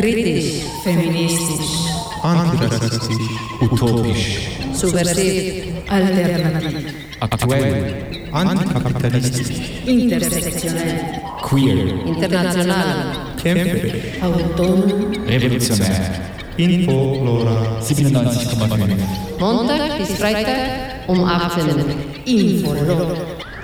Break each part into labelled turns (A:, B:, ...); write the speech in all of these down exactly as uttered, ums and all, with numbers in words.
A: Kritisch, feministisch,
B: antirassistisch, utopisch,
A: subversiv, alternativ,
B: aktuell, antikapitalistisch,
A: intersektionell,
B: queer,
A: international,
B: kämpferisch,
A: autonom,
B: revolutionär, Info-Lora siebenundneunzig Komma fünf.
A: Montag bis Freitag um achtzehn Uhr. Info-Lora.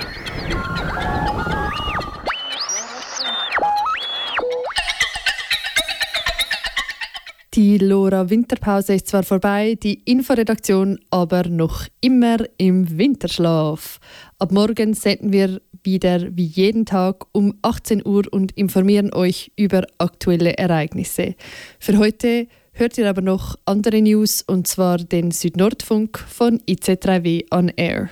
C: Die Lora-Winterpause ist zwar vorbei, die Inforedaktion aber noch immer im Winterschlaf. Ab morgen senden wir wieder wie jeden Tag um achtzehn Uhr und informieren euch über aktuelle Ereignisse. Für heute hört ihr aber noch andere News, und zwar den Südnordfunk von I Z drei W On Air.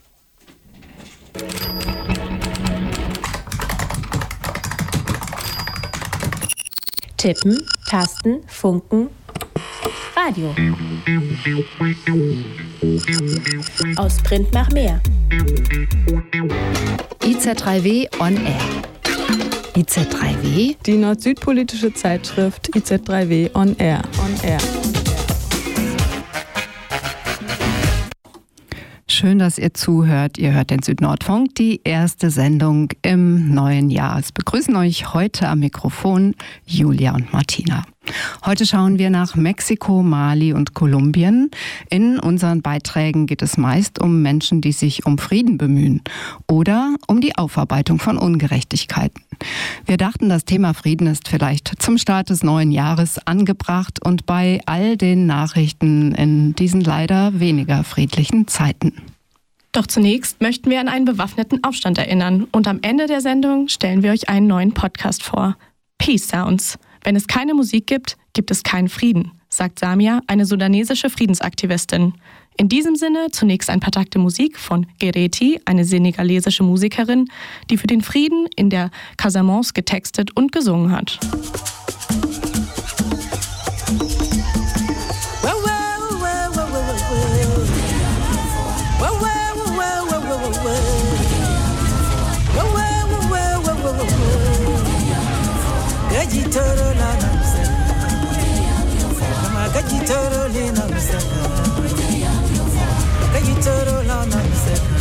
D: Tippen, Tasten, Funken, Radio. Aus Print nach mehr.
E: I Z drei W On Air. I Z drei W?
F: Die nord-süd-politische Zeitschrift I Z drei W On Air. On Air.
E: Schön, dass ihr zuhört. Ihr hört den Südnordfunk, die erste Sendung im neuen Jahr. Es begrüßen euch heute am Mikrofon Julia und Martina. Heute schauen wir nach Mexiko, Mali und Kolumbien. In unseren Beiträgen geht es meist um Menschen, die sich um Frieden bemühen oder um die Aufarbeitung von Ungerechtigkeiten. Wir dachten, das Thema Frieden ist vielleicht zum Start des neuen Jahres angebracht und bei all den Nachrichten in diesen leider weniger friedlichen Zeiten.
G: Doch zunächst möchten wir an einen bewaffneten Aufstand erinnern und am Ende der Sendung stellen wir euch einen neuen Podcast vor. Peace Sounds. Wenn es keine Musik gibt, gibt es keinen Frieden, sagt Samia, eine sudanesische Friedensaktivistin. In diesem Sinne zunächst ein paar Takte Musik von Gereti, eine senegalesische Musikerin, die für den Frieden in der Casamance getextet und gesungen hat.
H: Gajitoro la namsaka, kama gajitoro le namsaka, gajitoro la namsaka.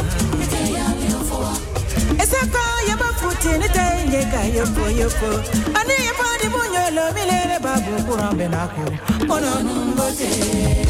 H: Esaka yaba futi ni tenge ka yopo yopo, ani yaba di bunyolo milere babu kurambe nako, ono numbote.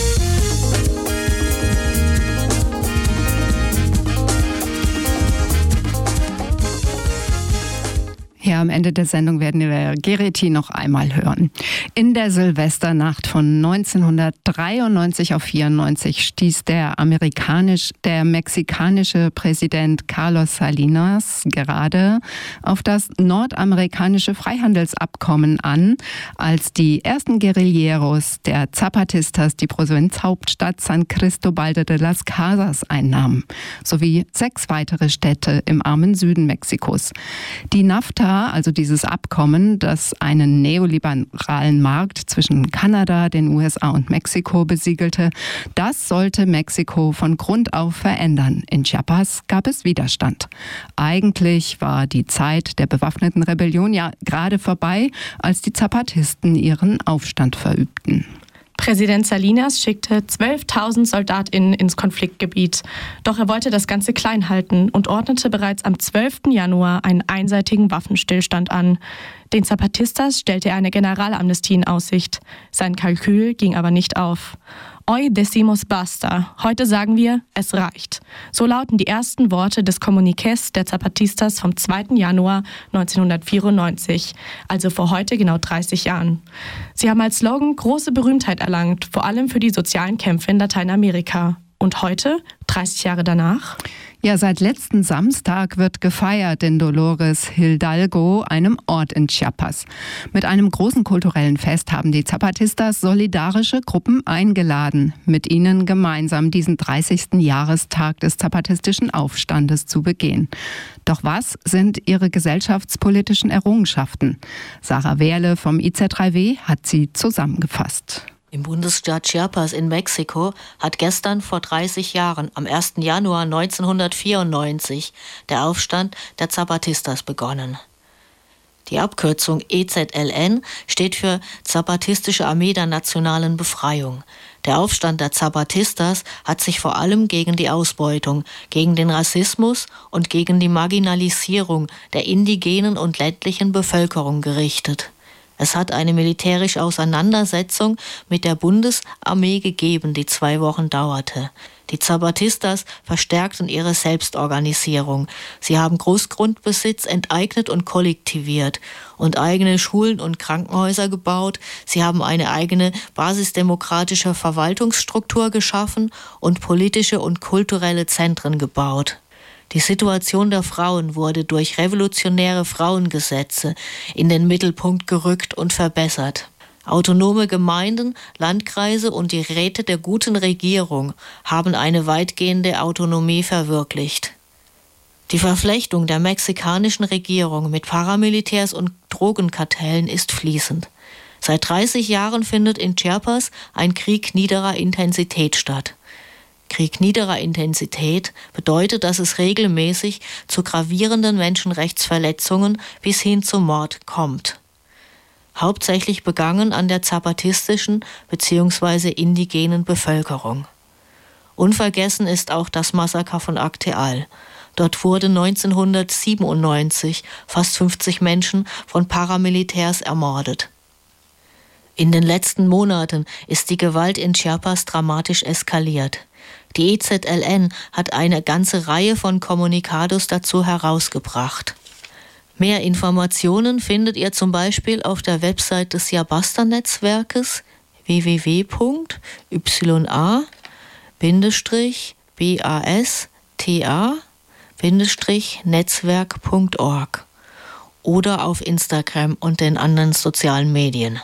E: Ja, am Ende der Sendung werden wir Gereti noch einmal hören. In der Silvesternacht von neunzehnhundertdreiundneunzig auf vierundneunzig stieß der amerikanisch, der mexikanische Präsident Carlos Salinas gerade auf das nordamerikanische Freihandelsabkommen an, als die ersten Guerilleros der Zapatistas die Provinzhauptstadt San Cristóbal de las Casas einnahmen, sowie sechs weitere Städte im armen Süden Mexikos. Die NAFTA, also dieses Abkommen, das einen neoliberalen Markt zwischen Kanada, den U S A und Mexiko besiegelte, das sollte Mexiko von Grund auf verändern. In Chiapas gab es Widerstand. Eigentlich war die Zeit der bewaffneten Rebellion ja gerade vorbei, als die Zapatisten ihren Aufstand verübten.
G: Präsident Salinas schickte zwölftausend SoldatInnen ins Konfliktgebiet. Doch er wollte das Ganze klein halten und ordnete bereits am zwölften Januar einen einseitigen Waffenstillstand an. Den Zapatistas stellte er eine Generalamnestie in Aussicht. Sein Kalkül ging aber nicht auf. Hoy decimos basta. Heute sagen wir, es reicht. So lauten die ersten Worte des Kommuniqués der Zapatistas vom zweiten Januar neunzehnhundertvierundneunzig, also vor heute genau dreißig Jahren. Sie haben als Slogan große Berühmtheit erlangt, vor allem für die sozialen Kämpfe in Lateinamerika. Und heute, dreißig Jahre danach?
E: Ja, seit letzten Samstag wird gefeiert in Dolores Hidalgo, einem Ort in Chiapas. Mit einem großen kulturellen Fest haben die Zapatistas solidarische Gruppen eingeladen, mit ihnen gemeinsam diesen dreißigsten Jahrestag des zapatistischen Aufstandes zu begehen. Doch was sind ihre gesellschaftspolitischen Errungenschaften? Sarah Wehrle vom I Z drei W hat sie zusammengefasst.
I: Im Bundesstaat Chiapas in Mexiko hat gestern vor dreißig Jahren, am ersten Januar neunzehnhundertvierundneunzig, der Aufstand der Zapatistas begonnen. Die Abkürzung E Z L N steht für Zapatistische Armee der Nationalen Befreiung. Der Aufstand der Zapatistas hat sich vor allem gegen die Ausbeutung, gegen den Rassismus und gegen die Marginalisierung der indigenen und ländlichen Bevölkerung gerichtet. Es hat eine militärische Auseinandersetzung mit der Bundesarmee gegeben, die zwei Wochen dauerte. Die Zapatistas verstärkten ihre Selbstorganisierung. Sie haben Großgrundbesitz enteignet und kollektiviert und eigene Schulen und Krankenhäuser gebaut. Sie haben eine eigene basisdemokratische Verwaltungsstruktur geschaffen und politische und kulturelle Zentren gebaut. Die Situation der Frauen wurde durch revolutionäre Frauengesetze in den Mittelpunkt gerückt und verbessert. Autonome Gemeinden, Landkreise und die Räte der guten Regierung haben eine weitgehende Autonomie verwirklicht. Die Verflechtung der mexikanischen Regierung mit Paramilitärs und Drogenkartellen ist fließend. Seit dreißig Jahren findet in Chiapas ein Krieg niederer Intensität statt. Krieg niederer Intensität bedeutet, dass es regelmäßig zu gravierenden Menschenrechtsverletzungen bis hin zum Mord kommt. Hauptsächlich begangen an der zapatistischen bzw. indigenen Bevölkerung. Unvergessen ist auch das Massaker von Acteal. Dort wurden neunzehnhundertsiebenundneunzig fast fünfzig Menschen von Paramilitärs ermordet. In den letzten Monaten ist die Gewalt in Chiapas dramatisch eskaliert. Die E Z L N hat eine ganze Reihe von Kommunikados dazu herausgebracht. Mehr Informationen findet ihr zum Beispiel auf der Website des Yabasta-Netzwerkes w w w punkt y a bindestrich b a s t a bindestrich netzwerk punkt org oder auf Instagram und den anderen sozialen Medien.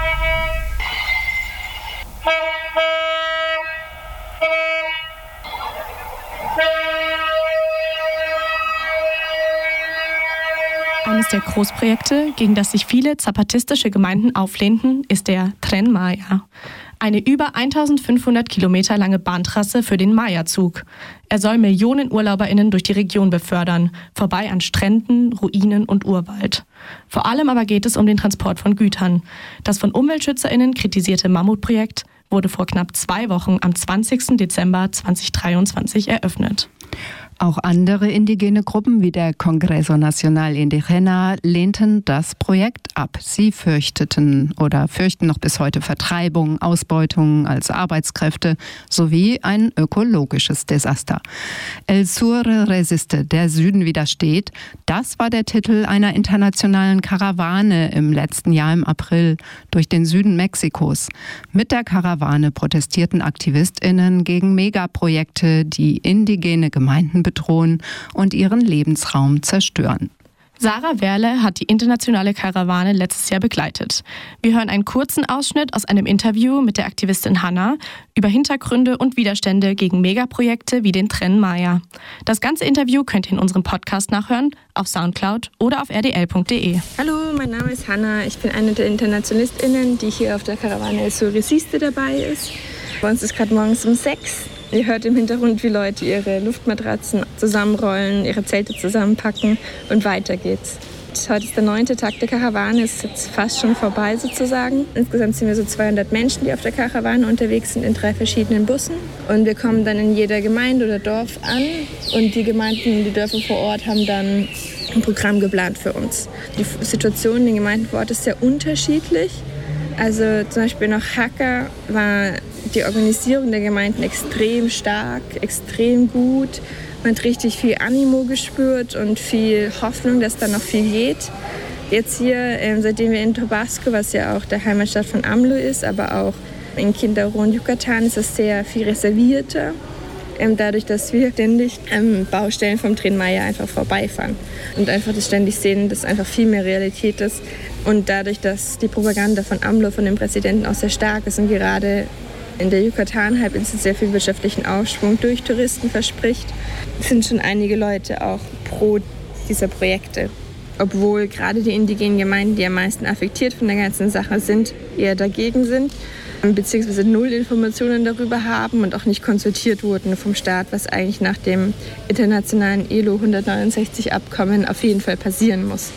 G: Eines der Großprojekte, gegen das sich viele zapatistische Gemeinden auflehnten, ist der Tren Maya. Eine über eintausendfünfhundert Kilometer lange Bahntrasse für den Maya-Zug. Er soll Millionen UrlauberInnen durch die Region befördern, vorbei an Stränden, Ruinen und Urwald. Vor allem aber geht es um den Transport von Gütern. Das von UmweltschützerInnen kritisierte Mammutprojekt wurde vor knapp zwei Wochen am zwanzigsten Dezember zweitausenddreiundzwanzig eröffnet.
E: Auch andere indigene Gruppen wie der Congreso Nacional Indigena lehnten das Projekt ab. Sie fürchteten oder fürchten noch bis heute Vertreibung, Ausbeutung als Arbeitskräfte sowie ein ökologisches Desaster. El Sur resiste, der Süden widersteht, das war der Titel einer internationalen Karawane im letzten Jahr im April durch den Süden Mexikos. Mit der Karawane protestierten AktivistInnen gegen Megaprojekte, die indigene Gemeinden bedrohen und ihren Lebensraum zerstören.
G: Sarah Werle hat die internationale Karawane letztes Jahr begleitet. Wir hören einen kurzen Ausschnitt aus einem Interview mit der Aktivistin Hannah über Hintergründe und Widerstände gegen Megaprojekte wie den Tren Maya. Das ganze Interview könnt ihr in unserem Podcast nachhören, auf Soundcloud oder auf r d l punkt d e.
F: Hallo, mein Name ist Hannah. Ich bin eine der InternationalistInnen, die hier auf der Karawane El Sur resiste dabei ist. Bei uns ist gerade morgens um sechs. Ihr hört im Hintergrund, wie Leute ihre Luftmatratzen zusammenrollen, ihre Zelte zusammenpacken und weiter geht's. Heute ist der neunte Tag der Karawane, ist jetzt fast schon vorbei sozusagen. Insgesamt sind wir so zweihundert Menschen, die auf der Karawane unterwegs sind in drei verschiedenen Bussen. Und wir kommen dann in jeder Gemeinde oder Dorf an und die Gemeinden, die Dörfer vor Ort haben dann ein Programm geplant für uns. Die Situation in den Gemeinden vor Ort ist sehr unterschiedlich. Also zum Beispiel nach Hacker war die Organisierung der Gemeinden extrem stark, extrem gut. Man hat richtig viel Animo gespürt und viel Hoffnung, dass da noch viel geht. Jetzt hier, ähm, seitdem wir in Tabasco, was ja auch der Heimatstadt von AMLO ist, aber auch in Quintana Roo und Yucatan ist es sehr viel reservierter. Ähm, dadurch, dass wir ständig ähm, Baustellen vom Tren Maya einfach vorbeifahren und einfach das ständig sehen, dass einfach viel mehr Realität ist. Und dadurch, dass die Propaganda von AMLO, von dem Präsidenten auch sehr stark ist und gerade in der Yucatan-Halbinsel sehr viel wirtschaftlichen Aufschwung durch Touristen verspricht, sind schon einige Leute auch pro dieser Projekte. Obwohl gerade die indigenen Gemeinden, die am meisten affektiert von der ganzen Sache sind, eher dagegen sind, beziehungsweise null Informationen darüber haben und auch nicht konsultiert wurden vom Staat, was eigentlich nach dem internationalen I L O hundertneunundsechzig Abkommen auf jeden Fall passieren muss.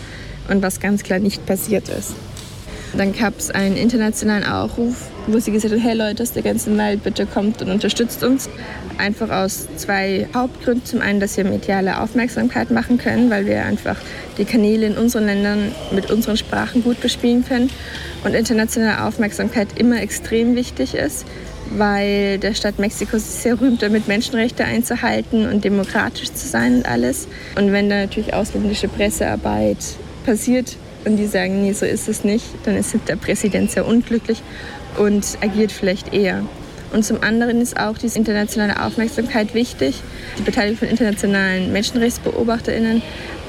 F: und was ganz klar nicht passiert ist. Dann gab es einen internationalen Aufruf, wo sie gesagt hat, hey Leute aus der ganzen Welt, bitte kommt und unterstützt uns. Einfach aus zwei Hauptgründen. Zum einen, dass wir mediale Aufmerksamkeit machen können, weil wir einfach die Kanäle in unseren Ländern mit unseren Sprachen gut bespielen können. Und internationale Aufmerksamkeit immer extrem wichtig ist, weil der Staat Mexiko sich sehr rühmt damit, Menschenrechte einzuhalten und demokratisch zu sein und alles. Und wenn da natürlich ausländische Pressearbeit passiert und die sagen, nee, so ist es nicht, dann ist der Präsident sehr unglücklich und agiert vielleicht eher. Und zum anderen ist auch diese internationale Aufmerksamkeit wichtig, die Beteiligung von internationalen MenschenrechtsbeobachterInnen,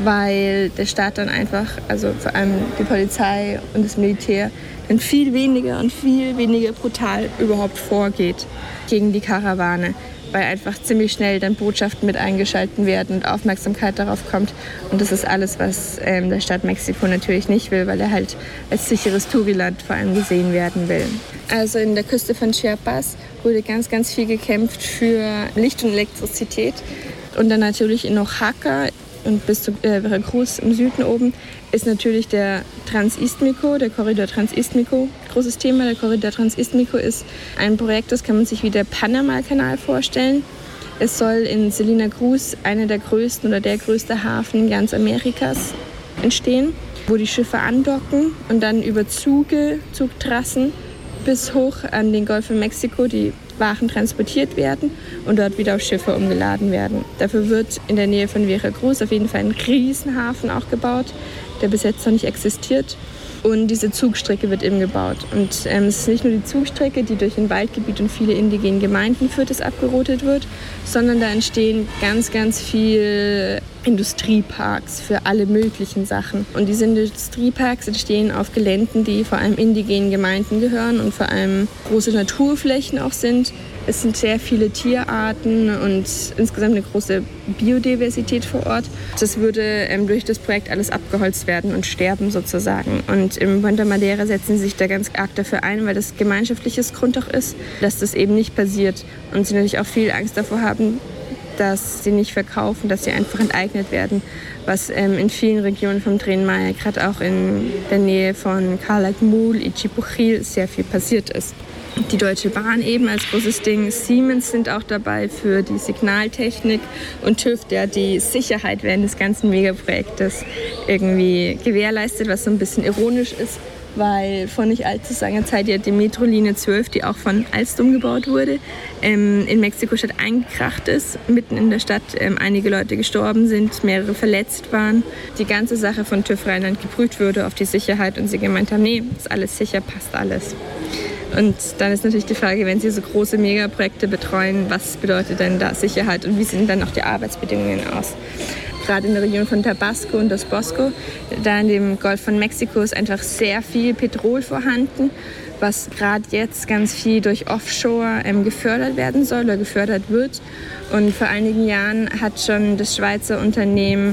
F: weil der Staat dann einfach, also vor allem die Polizei und das Militär, dann viel weniger und viel weniger brutal überhaupt vorgeht gegen die Karawane, weil einfach ziemlich schnell dann Botschaften mit eingeschaltet werden und Aufmerksamkeit darauf kommt. Und das ist alles, was ähm, der Staat Mexiko natürlich nicht will, weil er halt als sicheres Touriland vor allem gesehen werden will. Also in der Küste von Chiapas wurde ganz, ganz viel gekämpft für Licht und Elektrizität. Und dann natürlich in Oaxaca und bis zu äh, Veracruz im Süden oben ist natürlich der Transistmico, der Korridor Transistmico, großes Thema. Der Korridor Transistmico ist ein Projekt, das kann man sich wie der Panama-Kanal vorstellen. Es soll in Salina Cruz einer der größten oder der größte Hafen ganz Amerikas entstehen, wo die Schiffe andocken und dann über Züge, Zugtrassen bis hoch an den Golf von Mexiko die Waren transportiert werden und dort wieder auf Schiffe umgeladen werden. Dafür wird in der Nähe von Veracruz auf jeden Fall ein Riesenhafen auch gebaut, der bis jetzt noch nicht existiert. Und diese Zugstrecke wird eben gebaut. Und ähm, es ist nicht nur die Zugstrecke, die durch ein Waldgebiet und viele indigene Gemeinden führt, das abgerodet wird, sondern da entstehen ganz, ganz viele Industrieparks für alle möglichen Sachen. Und diese Industrieparks entstehen auf Geländen, die vor allem indigenen Gemeinden gehören und vor allem große Naturflächen auch sind. Es sind sehr viele Tierarten und insgesamt eine große Biodiversität vor Ort. Das würde ähm, durch das Projekt alles abgeholzt werden und sterben sozusagen. Und im Puerto Madera setzen sie sich da ganz arg dafür ein, weil das gemeinschaftliches Grund auch ist, dass das eben nicht passiert. Und sie natürlich auch viel Angst davor haben, dass sie nicht verkaufen, dass sie einfach enteignet werden, was ähm, in vielen Regionen vom Tren Maya, gerade auch in der Nähe von Calakmul, Ichipuchil, sehr viel passiert ist. Die Deutsche Bahn eben als großes Ding, Siemens sind auch dabei für die Signaltechnik und TÜV, der die Sicherheit während des ganzen Megaprojektes irgendwie gewährleistet, was so ein bisschen ironisch ist, weil vor nicht allzu langer Zeit ja die Metrolinie zwölf, die auch von Alstom gebaut wurde, ähm, in Mexiko-Stadt eingekracht ist, mitten in der Stadt ähm, einige Leute gestorben sind, mehrere verletzt waren. Die ganze Sache von TÜV Rheinland geprüft wurde auf die Sicherheit und sie gemeint haben, nee, ist alles sicher, passt alles. Und dann ist natürlich die Frage, wenn Sie so große Megaprojekte betreuen, was bedeutet denn da Sicherheit und wie sehen dann auch die Arbeitsbedingungen aus? Gerade in der Region von Tabasco und Dos Bosco, da in dem Golf von Mexiko ist einfach sehr viel Petrol vorhanden, was gerade jetzt ganz viel durch Offshore ähm, gefördert werden soll oder gefördert wird. Und vor einigen Jahren hat schon das Schweizer Unternehmen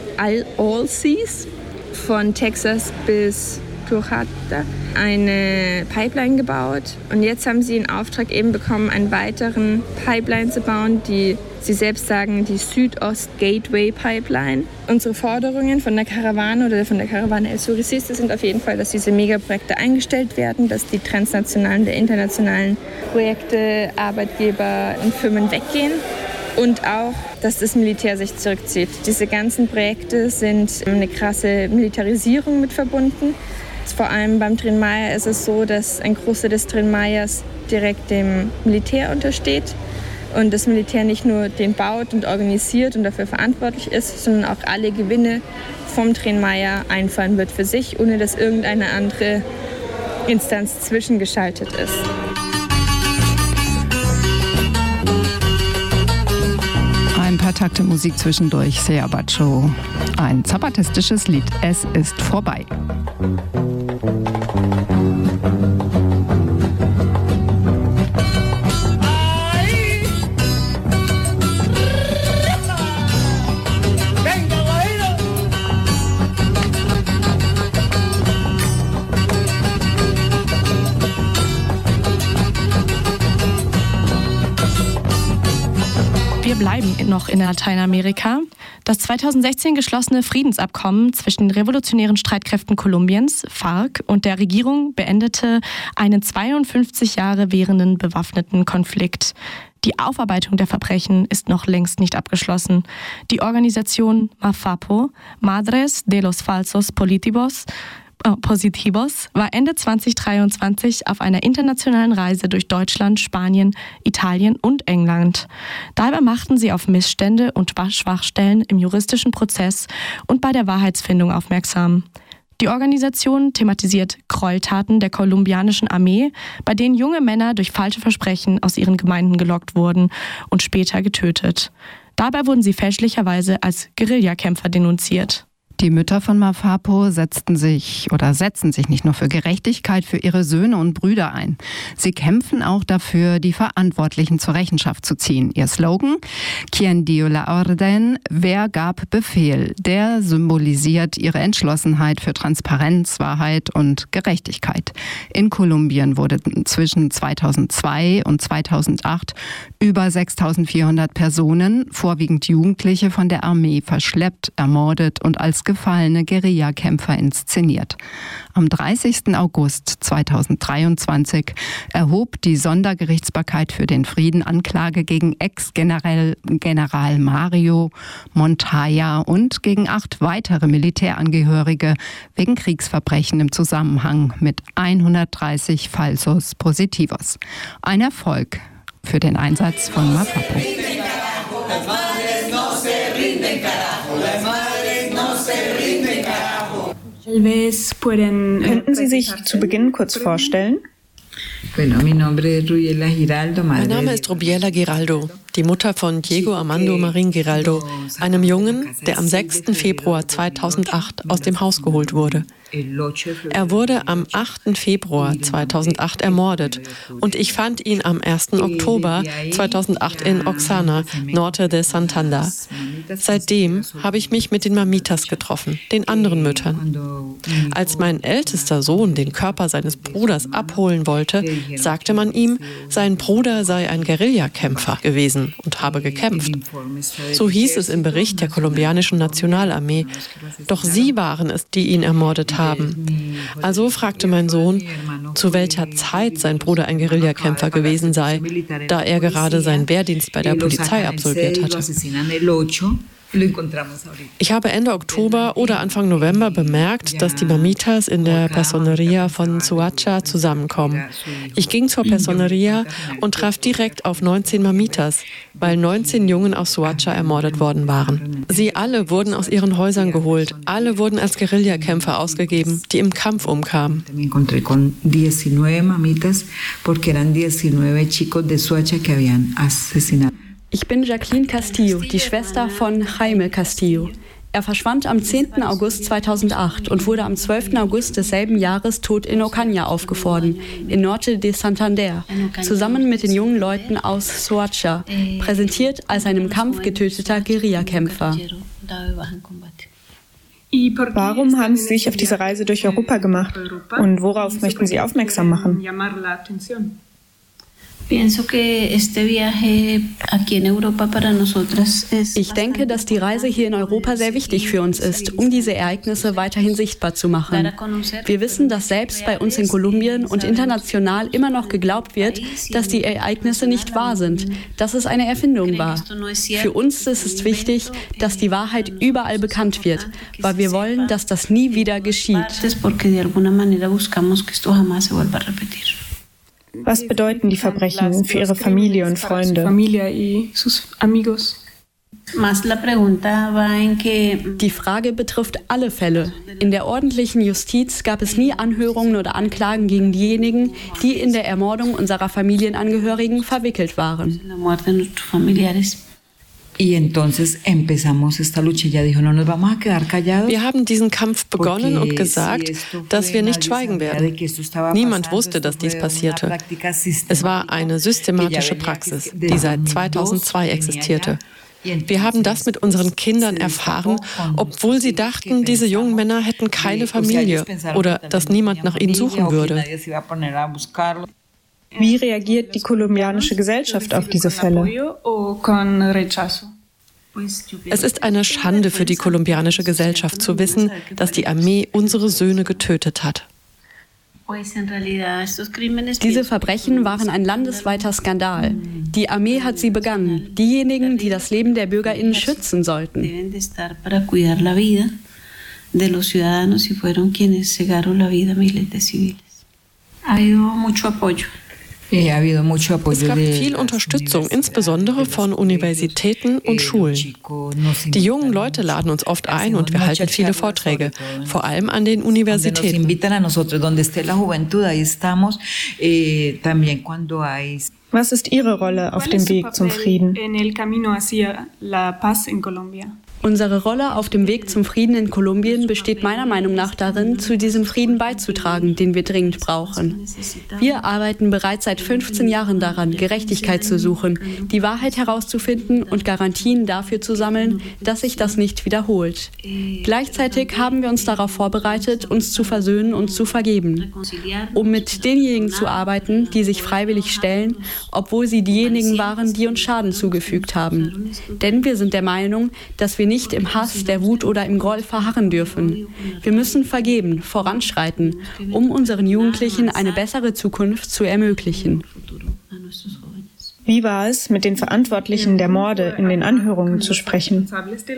F: Allseas von Texas bis Turhata eine Pipeline gebaut. Und jetzt haben sie in Auftrag eben bekommen, einen weiteren Pipeline zu bauen, die sie selbst sagen, die Südost-Gateway-Pipeline. Unsere Forderungen von der Karawane oder von der Karawane El Suriciste sind auf jeden Fall, dass diese Megaprojekte eingestellt werden, dass die transnationalen, der internationalen Projekte, Arbeitgeber und Firmen weggehen. Und auch, dass das Militär sich zurückzieht. Diese ganzen Projekte sind eine krasse Militarisierung mit verbunden. Vor allem beim Tren Maya ist es so, dass ein Großteil des Tren Mayas direkt dem Militär untersteht und das Militär nicht nur den baut und organisiert und dafür verantwortlich ist, sondern auch alle Gewinne vom Tren Maya einfahren wird für sich, ohne dass irgendeine andere Instanz zwischengeschaltet ist.
E: Ein paar Takte Musik zwischendurch, Sea Bacho. Ein zapatistisches Lied. Es ist vorbei.
G: Wir bleiben noch in Lateinamerika. Das zweitausendsechzehn geschlossene Friedensabkommen zwischen den revolutionären Streitkräften Kolumbiens, FARC, und der Regierung beendete einen zweiundfünfzig Jahre währenden bewaffneten Konflikt. Die Aufarbeitung der Verbrechen ist noch längst nicht abgeschlossen. Die Organisation MAFAPO, Madres de los Falsos Politivos, Positivos, war Ende zweitausenddreiundzwanzig auf einer internationalen Reise durch Deutschland, Spanien, Italien und England. Dabei machten sie auf Missstände und Schwachstellen im juristischen Prozess und bei der Wahrheitsfindung aufmerksam. Die Organisation thematisiert Gräueltaten der kolumbianischen Armee, bei denen junge Männer durch falsche Versprechen aus ihren Gemeinden gelockt wurden und später getötet. Dabei wurden sie fälschlicherweise als Guerillakämpfer denunziert.
E: Die Mütter von MAFAPO setzten sich oder setzen sich nicht nur für Gerechtigkeit für ihre Söhne und Brüder ein. Sie kämpfen auch dafür, die Verantwortlichen zur Rechenschaft zu ziehen. Ihr Slogan, Quien dio la orden, wer gab Befehl, der symbolisiert ihre Entschlossenheit für Transparenz, Wahrheit und Gerechtigkeit. In Kolumbien wurden zwischen zweitausendzwei und zweitausendacht über sechstausendvierhundert Personen, vorwiegend Jugendliche, von der Armee verschleppt, ermordet und als gefallene Guerillakämpfer inszeniert. Am dreißigsten August zweitausenddreiundzwanzig erhob die Sondergerichtsbarkeit für den Frieden Anklage gegen Ex-General General Mario Montaya und gegen acht weitere Militärangehörige wegen Kriegsverbrechen im Zusammenhang mit hundertdreißig Falsos Positivos. Ein Erfolg für den Einsatz von MAFAPO.
J: Könnten Sie sich zu Beginn kurz vorstellen?
K: Mein Name ist Rubiela Giraldo, die Mutter von Diego Armando Marín Giraldo, einem Jungen, der am sechsten Februar zweitausendacht aus dem Haus geholt wurde. Er wurde am achten Februar zweitausendacht ermordet und ich fand ihn am ersten Oktober zweitausendacht in Oxana, Norte de Santander. Seitdem habe ich mich mit den Mamitas getroffen, den anderen Müttern. Als mein ältester Sohn den Körper seines Bruders abholen wollte, sagte man ihm, sein Bruder sei ein Guerillakämpfer gewesen und habe gekämpft. So hieß es im Bericht der kolumbianischen Nationalarmee. Doch sie waren es, die ihn ermordet haben. Also fragte mein Sohn, zu welcher Zeit sein Bruder ein Guerillakämpfer gewesen sei, da er gerade seinen Wehrdienst bei der Polizei absolviert hatte. Ich habe Ende Oktober oder Anfang November bemerkt, dass die Mamitas in der Personería von Soacha zusammenkommen. Ich ging zur Personería und traf direkt auf neunzehn Mamitas, weil neunzehn Jungen aus Soacha ermordet worden waren. Sie alle wurden aus ihren Häusern geholt. Alle wurden als Guerillakämpfer ausgegeben, die im Kampf umkamen.
L: Ich bin Jacqueline Castillo, die Schwester von Jaime Castillo. Er verschwand am zehnten August zweitausendacht und wurde am zwölften August desselben Jahres tot in Ocaña aufgefunden, in Norte de Santander, zusammen mit den jungen Leuten aus Soacha, präsentiert als ein im Kampf getöteter Guerillakämpfer.
J: Warum haben Sie sich auf diese Reise durch Europa gemacht und worauf möchten Sie aufmerksam machen?
L: Ich denke, dass die Reise hier in Europa sehr wichtig für uns ist, um diese Ereignisse weiterhin sichtbar zu machen. Wir wissen, dass selbst bei uns in Kolumbien und international immer noch geglaubt wird, dass die Ereignisse nicht wahr sind, dass es eine Erfindung war. Für uns ist es wichtig, dass die Wahrheit überall bekannt wird, weil wir wollen, dass das nie wieder geschieht.
J: Was bedeuten die Verbrechen für Ihre Familie und Freunde?
L: Die Frage betrifft alle Fälle. In der ordentlichen Justiz gab es nie Anhörungen oder Anklagen gegen diejenigen, die in der Ermordung unserer Familienangehörigen verwickelt waren.
K: Wir haben diesen Kampf begonnen und gesagt, dass wir nicht schweigen werden. Niemand wusste, dass dies passierte. Es war eine systematische Praxis, die seit zweitausendzwei existierte. Wir haben das mit unseren Kindern erfahren, obwohl sie dachten, diese jungen Männer hätten keine Familie oder dass niemand nach ihnen suchen würde.
J: Wie reagiert die kolumbianische Gesellschaft auf diese Fälle?
K: Es ist eine Schande für die kolumbianische Gesellschaft zu wissen, dass die Armee unsere Söhne getötet hat.
L: Diese Verbrechen waren ein landesweiter Skandal. Die Armee hat sie begangen. Diejenigen, die das Leben der BürgerInnen schützen sollten.
K: Es gab viel Unterstützung, insbesondere von Universitäten und Schulen. Die jungen Leute laden uns oft ein und wir halten viele Vorträge, vor allem an den Universitäten.
J: Was ist Ihre Rolle auf dem Weg zum Frieden?
L: Unsere Rolle auf dem Weg zum Frieden in Kolumbien besteht meiner Meinung nach darin, zu diesem Frieden beizutragen, den wir dringend brauchen. Wir arbeiten bereits seit fünfzehn Jahren daran, Gerechtigkeit zu suchen, die Wahrheit herauszufinden und Garantien dafür zu sammeln, dass sich das nicht wiederholt. Gleichzeitig haben wir uns darauf vorbereitet, uns zu versöhnen und zu vergeben, um mit denjenigen zu arbeiten, die sich freiwillig stellen, obwohl sie diejenigen waren, die uns Schaden zugefügt haben. Denn wir sind der Meinung, dass wir nicht nicht im Hass, der Wut oder im Groll verharren dürfen. Wir müssen vergeben, voranschreiten, um unseren Jugendlichen eine bessere Zukunft zu ermöglichen.
J: Wie war es, mit den Verantwortlichen der Morde in den Anhörungen zu sprechen?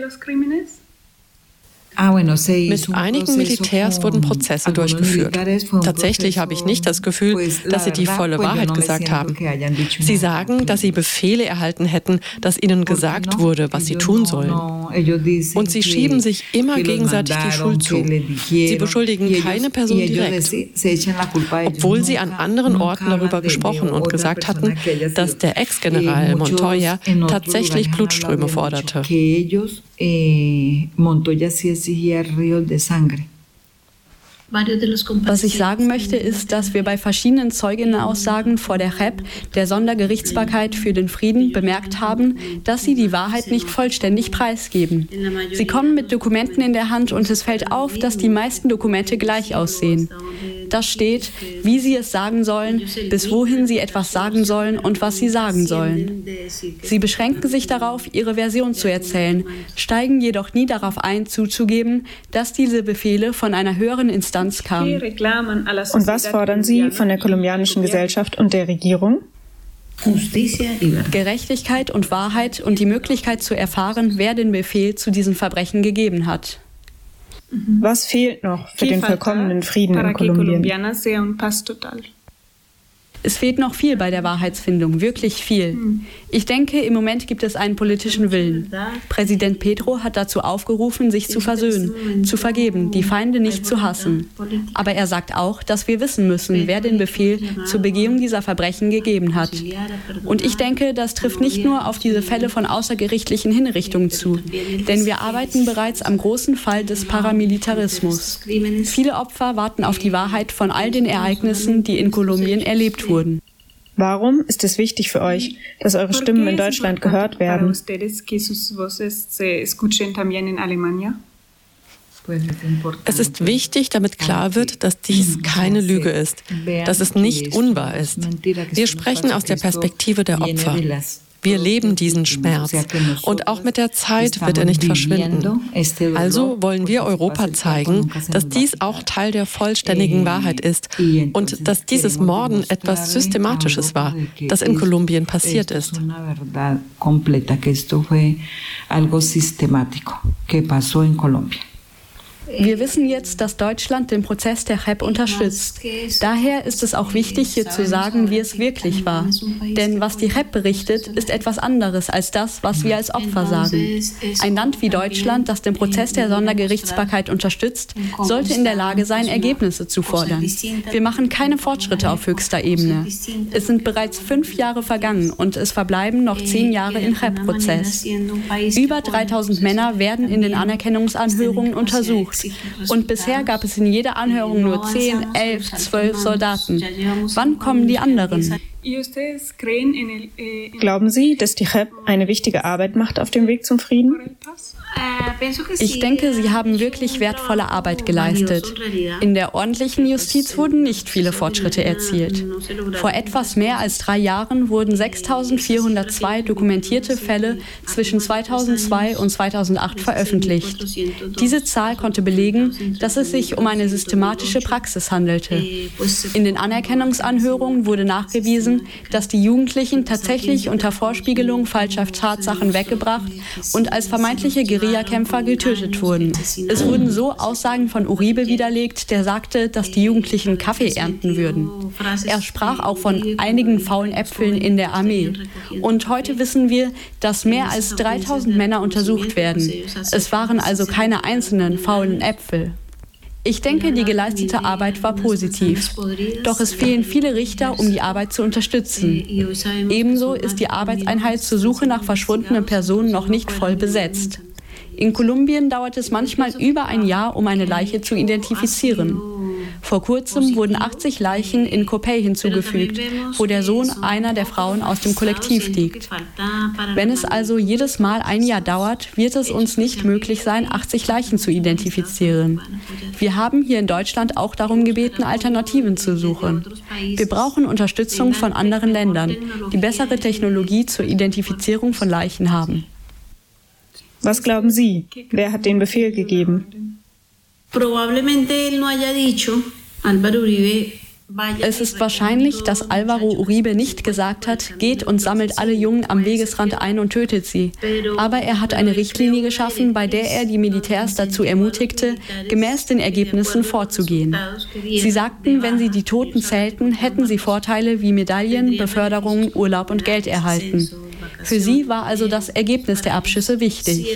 K: Mit einigen Militärs wurden Prozesse durchgeführt. Tatsächlich habe ich nicht das Gefühl, dass sie die volle Wahrheit gesagt haben. Sie sagen, dass sie Befehle erhalten hätten, dass ihnen gesagt wurde, was sie tun sollen. Und sie schieben sich immer gegenseitig die Schuld zu. Sie beschuldigen keine Person direkt, obwohl sie an anderen Orten darüber gesprochen und gesagt hatten, dass der Ex-General Montoya tatsächlich Blutströme forderte.
L: Was ich sagen möchte, ist, dass wir bei verschiedenen Zeuginnenaussagen vor der J E P, der Sondergerichtsbarkeit für den Frieden, bemerkt haben, dass sie die Wahrheit nicht vollständig preisgeben. Sie kommen mit Dokumenten in der Hand und es fällt auf, dass die meisten Dokumente gleich aussehen. Da steht, wie sie es sagen sollen, bis wohin sie etwas sagen sollen und was sie sagen sollen. Sie beschränken sich darauf, ihre Version zu erzählen, steigen jedoch nie darauf ein, zuzugeben, dass diese Befehle von einer höheren Instanz kamen.
J: Und was fordern Sie von der kolumbianischen Gesellschaft und der Regierung?
L: Gerechtigkeit und Wahrheit und die Möglichkeit zu erfahren, wer den Befehl zu diesen Verbrechen gegeben hat.
J: Was fehlt noch für den vollkommenen Frieden in Kolumbien?
L: Es fehlt noch viel bei der Wahrheitsfindung, wirklich viel. Ich denke, im Moment gibt es einen politischen Willen. Präsident Petro hat dazu aufgerufen, sich zu versöhnen, zu vergeben, die Feinde nicht zu hassen. Aber er sagt auch, dass wir wissen müssen, wer den Befehl zur Begehung dieser Verbrechen gegeben hat. Und ich denke, das trifft nicht nur auf diese Fälle von außergerichtlichen Hinrichtungen zu, denn wir arbeiten bereits am großen Fall des Paramilitarismus. Viele Opfer warten auf die Wahrheit von all den Ereignissen, die in Kolumbien erlebt wurden.
J: Warum ist es wichtig für euch, dass eure Stimmen in Deutschland gehört werden?
K: Es ist wichtig, damit klar wird, dass dies keine Lüge ist, dass es nicht unwahr ist. Wir sprechen aus der Perspektive der Opfer. Wir leben diesen Schmerz und auch mit der Zeit wird er nicht verschwinden. Also wollen wir Europa zeigen, dass dies auch Teil der vollständigen Wahrheit ist und dass dieses Morden etwas Systematisches war, das in Kolumbien passiert ist.
L: Wir wissen jetzt, dass Deutschland den Prozess der J E P unterstützt. Daher ist es auch wichtig, hier zu sagen, wie es wirklich war. Denn was die J E P berichtet, ist etwas anderes als das, was wir als Opfer sagen. Ein Land wie Deutschland, das den Prozess der Sondergerichtsbarkeit unterstützt, sollte in der Lage sein, Ergebnisse zu fordern. Wir machen keine Fortschritte auf höchster Ebene. Es sind bereits fünf Jahre vergangen und es verbleiben noch zehn Jahre im J E P-Prozess. Über dreitausend Männer werden in den Anerkennungsanhörungen untersucht. Und bisher gab es in jeder Anhörung nur zehn, elf, zwölf Soldaten. Wann kommen die anderen?
J: Glauben Sie, dass die J E P eine wichtige Arbeit macht auf dem Weg zum Frieden?
L: Ich denke, sie haben wirklich wertvolle Arbeit geleistet. In der ordentlichen Justiz wurden nicht viele Fortschritte erzielt. Vor etwas mehr als drei Jahren wurden sechstausendvierhundertzwei dokumentierte Fälle zwischen zweitausendzwei und zweitausendacht veröffentlicht. Diese Zahl konnte belegen, dass es sich um eine systematische Praxis handelte. In den Anerkennungsanhörungen wurde nachgewiesen, dass die Jugendlichen tatsächlich unter Vorspiegelung falscher Tatsachen weggebracht und als vermeintliche Guerillakämpfer getötet wurden. Es wurden so Aussagen von Uribe widerlegt, der sagte, dass die Jugendlichen Kaffee ernten würden. Er sprach auch von einigen faulen Äpfeln in der Armee. Und heute wissen wir, dass mehr als dreitausend Männer untersucht werden. Es waren also keine einzelnen faulen Äpfel. Ich denke, die geleistete Arbeit war positiv. Doch es fehlen viele Richter, um die Arbeit zu unterstützen. Ebenso ist die Arbeitseinheit zur Suche nach verschwundenen Personen noch nicht voll besetzt. In Kolumbien dauert es manchmal über ein Jahr, um eine Leiche zu identifizieren. Vor kurzem wurden achtzig Leichen in Copey hinzugefügt, wo der Sohn einer der Frauen aus dem Kollektiv liegt. Wenn es also jedes Mal ein Jahr dauert, wird es uns nicht möglich sein, achtzig Leichen zu identifizieren. Wir haben hier in Deutschland auch darum gebeten, Alternativen zu suchen. Wir brauchen Unterstützung von anderen Ländern, die bessere Technologie zur Identifizierung von Leichen haben.
J: Was glauben Sie? Wer hat den Befehl gegeben?
L: Es ist wahrscheinlich, dass Álvaro Uribe nicht gesagt hat, geht und sammelt alle Jungen am Wegesrand ein und tötet sie. Aber er hat eine Richtlinie geschaffen, bei der er die Militärs dazu ermutigte, gemäß den Ergebnissen vorzugehen. Sie sagten, wenn sie die Toten zählten, hätten sie Vorteile wie Medaillen, Beförderungen, Urlaub und Geld erhalten. Für sie war also das Ergebnis der Abschüsse wichtig.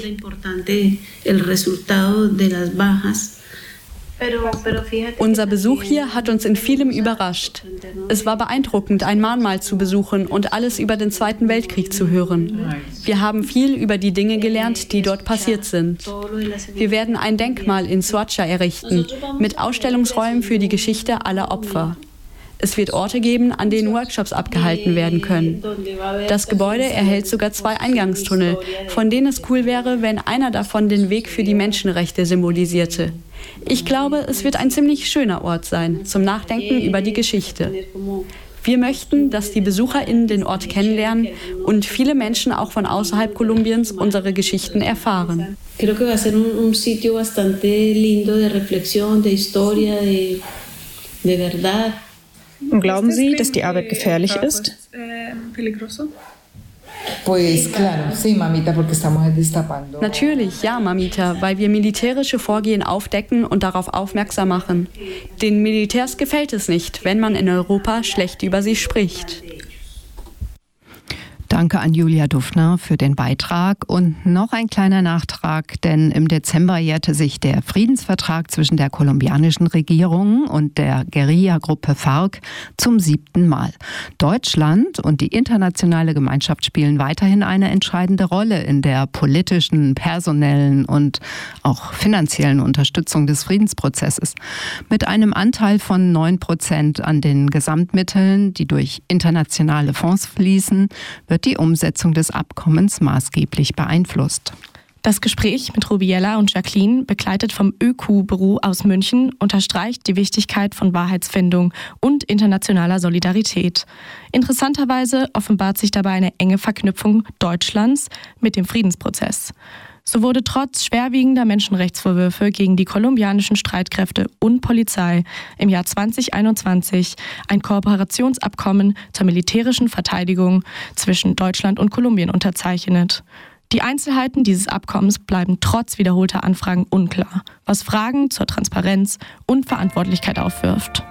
L: Unser Besuch hier hat uns in vielem überrascht. Es war beeindruckend, ein Mahnmal zu besuchen und alles über den Zweiten Weltkrieg zu hören. Wir haben viel über die Dinge gelernt, die dort passiert sind. Wir werden ein Denkmal in Soacha errichten, mit Ausstellungsräumen für die Geschichte aller Opfer. Es wird Orte geben, an denen Workshops abgehalten werden können. Das Gebäude erhält sogar zwei Eingangstunnel, von denen es cool wäre, wenn einer davon den Weg für die Menschenrechte symbolisierte. Ich glaube, es wird ein ziemlich schöner Ort sein, zum Nachdenken über die Geschichte. Wir möchten, dass die BesucherInnen den Ort kennenlernen und viele Menschen auch von außerhalb Kolumbiens unsere Geschichten erfahren.
M: Creo que va a ser un sitio bastante lindo de reflexión, de historia, de, de verdad.
J: Und glauben Sie, dass die Arbeit gefährlich ist?
L: Natürlich, ja, Mamita, weil wir militärische Vorgehen aufdecken und darauf aufmerksam machen. Den Militärs gefällt es nicht, wenn man in Europa schlecht über sie spricht.
E: Danke an Julia Dufner für den Beitrag. Und noch ein kleiner Nachtrag, denn im Dezember jährte sich der Friedensvertrag zwischen der kolumbianischen Regierung und der Guerilla-Gruppe FARC zum siebten Mal. Deutschland und die internationale Gemeinschaft spielen weiterhin eine entscheidende Rolle in der politischen, personellen und auch finanziellen Unterstützung des Friedensprozesses. Mit einem Anteil von neun Prozent an den Gesamtmitteln, die durch internationale Fonds fließen, wird die Umsetzung des Abkommens maßgeblich beeinflusst.
G: Das Gespräch mit Rubiella und Jacqueline, begleitet vom ÖQ-Büro aus München, unterstreicht die Wichtigkeit von Wahrheitsfindung und internationaler Solidarität. Interessanterweise offenbart sich dabei eine enge Verknüpfung Deutschlands mit dem Friedensprozess. So wurde trotz schwerwiegender Menschenrechtsvorwürfe gegen die kolumbianischen Streitkräfte und Polizei im Jahr zwanzig einundzwanzig ein Kooperationsabkommen zur militärischen Verteidigung zwischen Deutschland und Kolumbien unterzeichnet. Die Einzelheiten dieses Abkommens bleiben trotz wiederholter Anfragen unklar, was Fragen zur Transparenz und Verantwortlichkeit aufwirft.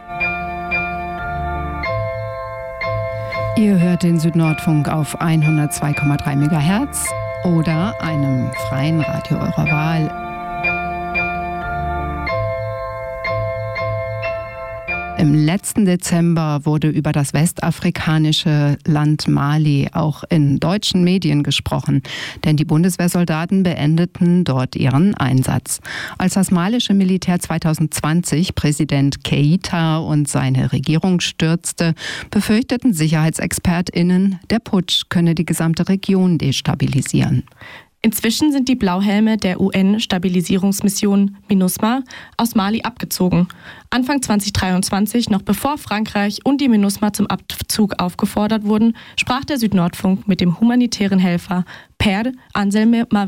E: Ihr hört den Südnordfunk auf hundertzwei Komma drei Megahertz oder einem freien Radio eurer Wahl. Im letzten Dezember wurde über das westafrikanische Land Mali auch in deutschen Medien gesprochen, denn die Bundeswehrsoldaten beendeten dort ihren Einsatz. Als das malische Militär zweitausendzwanzig Präsident Keïta und seine Regierung stürzte, befürchteten SicherheitsexpertInnen, der Putsch könne die gesamte Region destabilisieren.
G: Inzwischen sind die Blauhelme der U N-Stabilisierungsmission MINUSMA aus Mali abgezogen. Anfang zweitausenddreiundzwanzig, noch bevor Frankreich und die MINUSMA zum Abzug aufgefordert wurden, sprach der Südnordfunk mit dem humanitären Helfer Père Anselme